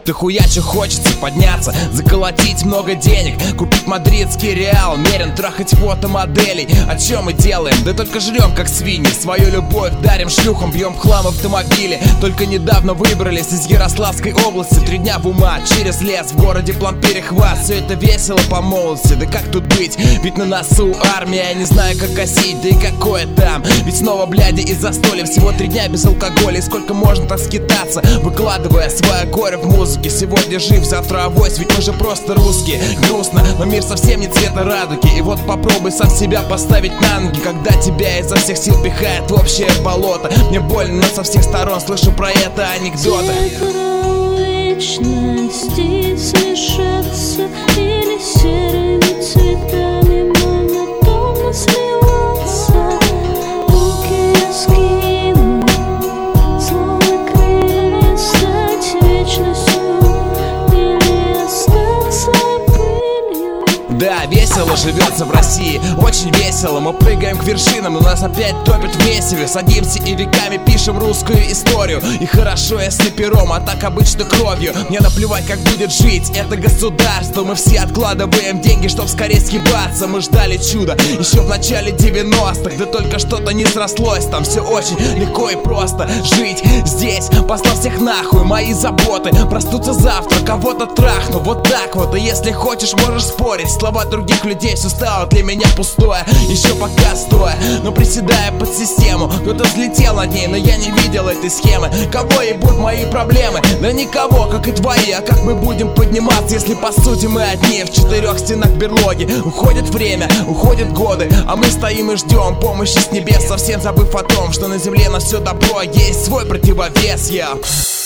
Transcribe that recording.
Ты хуячу хочется подняться, заколотить много денег, купить мадридский Реал, мерен трахать фотомоделей. О чем мы делаем? Да только жрем как свиньи, свою любовь дарим шлюхам, бьем в хлам автомобили. Только недавно выбрались из Ярославской области, 3 дня в ума, через лес, в городе план перехват. Все это весело по молодости, да как тут быть? Ведь на носу армия, я не знаю как косить, да и какое там. Ведь снова бляди из застолья, всего 3 дня без алкоголя. И сколько можно так скитаться, выкладывая свое горе в музыке. Сегодня жив, завтра авось, ведь мы же просто русские. Грустно, но мир совсем не цвета радуги. И вот попробуй сам себя поставить на ноги, когда тебя изо всех сил пихает в общее болото. Мне больно, но со всех сторон слышу про это анекдоты. Вечности смешаться или серыми цветами монотонно сливаться. Руки я скину, словно крылья, стать вечностью или остаться пылью. Да, весело живется в России, очень весело. Мы прыгаем к вершинам, но нас опять топят в месиве. Садимся и веками пишем русскую историю. И хорошо, если пером, а так обычно кровью. Мне наплевать, как будет жить это государство. Мы все откладываем деньги, чтоб скорее съебаться. Мы ждали чуда еще в начале 90-х, да только что-то не срослось. Там все очень легко и просто жить здесь, послав всех нахуй. Мои заботы проснуться завтра, кого-то трахну, вот так вот. И если хочешь, можешь спорить, слова других людей, все стало для меня пустое. Еще пока стоя, но приседая под систему. Кто-то взлетел над ней, но я не видел этой схемы. Кого ебут мои проблемы? Да никого, как и твои. А как мы будем подниматься, если по сути мы одни в 4 стенах берлоги? Уходит время, уходят годы, а мы стоим и ждем помощи с небес, совсем забыв о том, что на земле на все добро есть свой противовес.